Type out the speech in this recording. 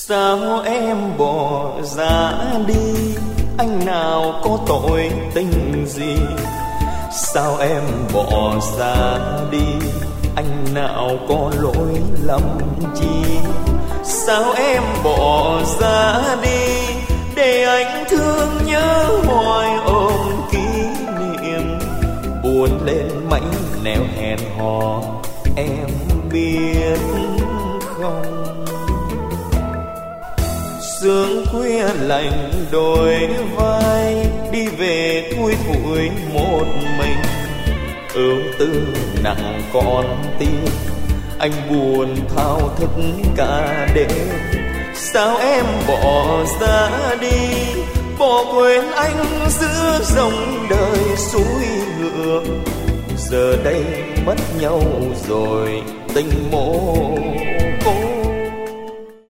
Sao em bỏ ra đi, anh nào có tội tình gì? Sao em bỏ ra đi, anh nào có lỗi lầm chi? Sao em bỏ ra đi, để anh thương nhớ hoài ôm kỷ niệm? Buồn lên mấy nẻo hẹn hò, em biết không? Sương khuya lạnh đôi vai, đi về thui thủi một mình. Ưu tư nặng con tim, anh buồn thao thức cả đêm. Sao em bỏ ra đi, bỏ quên anh giữa dòng đời xuôi ngược? Giờ đây mất nhau rồi tình mộ